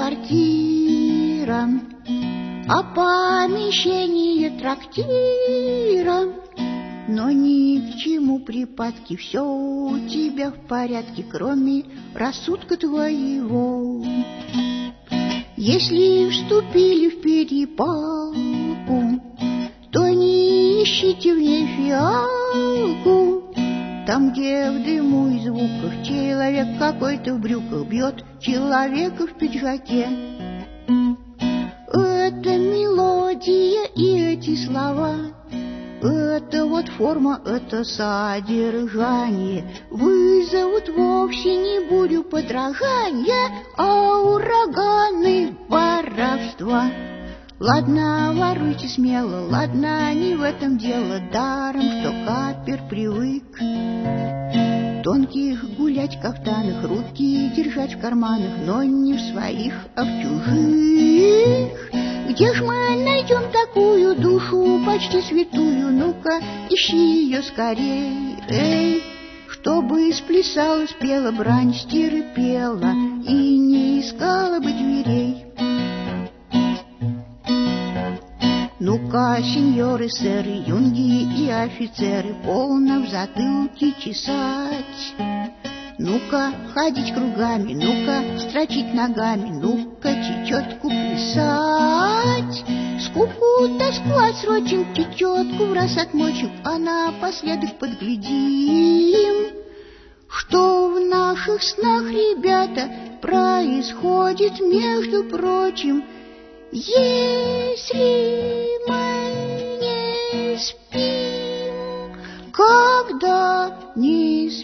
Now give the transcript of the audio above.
квартира, а помещение трактира. Но ни к чему припадки, все у тебя в порядке, кроме рассудка твоего. Если вступили в перепалку, то не ищите в ней фиалку. Там, где в дыму и звуках человек какой-то в брюках бьет человека в пиджаке. Это мелодия и эти слова, это вот форма, это содержание вызовут вовсе не бурю подражания, а ураганы воровства. Ладно, воруйте смело, ладно, не в этом дело, даром, что капер привык тонких гулять в кафтанах, руки держать в карманах, но не в своих, а в чужих. Где ж мы найдем такую душу, почти святую? Ну-ка, ищи ее скорей, эй, чтобы сплясала, спела, брань стиры пела и не искала бы дверей. Ну-ка, сеньоры, сэры, юнги и офицеры, полно в затылке чесать. Ну-ка, ходить кругами, ну-ка, строчить ногами, ну-ка, чечетку плясать. Скуку, тоску отсрочим, чечетку в раз отмочим, а напоследок подглядим, что в наших снах, ребята, происходит, между прочим. Если мы не спим, когда не